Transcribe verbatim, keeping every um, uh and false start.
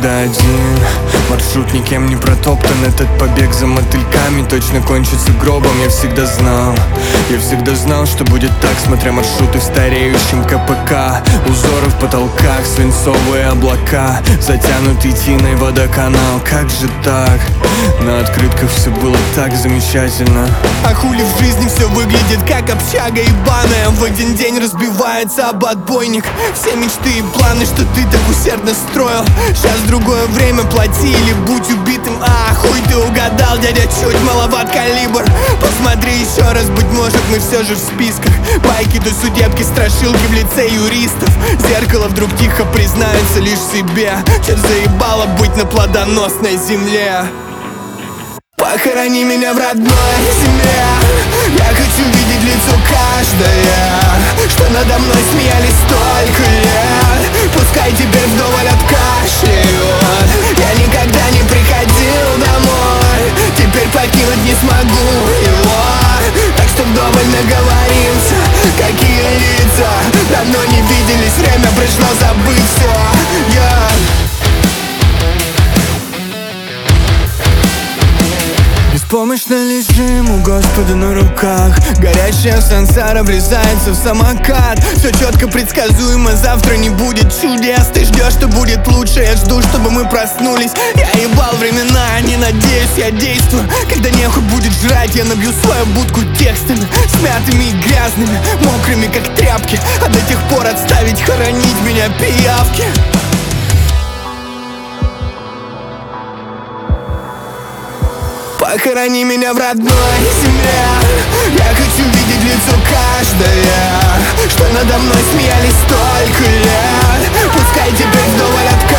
всегда один. Маршрут никем не протоптан, этот побег за мотыльками точно кончится гробом. Я всегда знал, я всегда знал, что будет так, смотря маршруты в стареющем КПК. Узоры в потолках, свинцовые облака, затянутый тиной водоканал. Как же так? На открытках все было так замечательно. А хули в жизни все выглядит как общага ебаная. В один день разбивается об отбойник все мечты и планы, что ты так усердно строил. Сейчас другое время, плати или будь убитым. А, хуй ты угадал, дядя, чуть маловат калибр. Посмотри еще раз, быть может мы все же в списках. Байки до судебки, страшилки в лице юристов. Зеркало вдруг тихо признается лишь себе. Чё заебало быть на плодоносной земле. Похорони меня в родной земле. Я хочу видеть лицо каждое, что надо мной смеялись столько лет. Пускай теперь вдоволь откашляют. Я никогда не приходил домой, теперь покинуть не смогу его. Так что вдоволь наговоримся. Какие лица давно не виделись, время пришло забыть все. yeah. Беспомощно лежим у Господа на руках. Горящая сансара врезается в самокат. Все четко предсказуемо, завтра не будет чудес. Ты ждешь, что будет лучше, я жду, чтобы мы проснулись. Я ебал времена, не надеюсь, я действую. Когда нехуй будет жрать, я набью свою будку текстами, смятыми и грязными, мокрыми как тряпки. А до тех пор отставить хоронить меня пиявки. Похорони меня в родной земле. Я хочу видеть лицо каждое, что надо мной смеялись столько лет. Пускай теперь вдоволь откажут.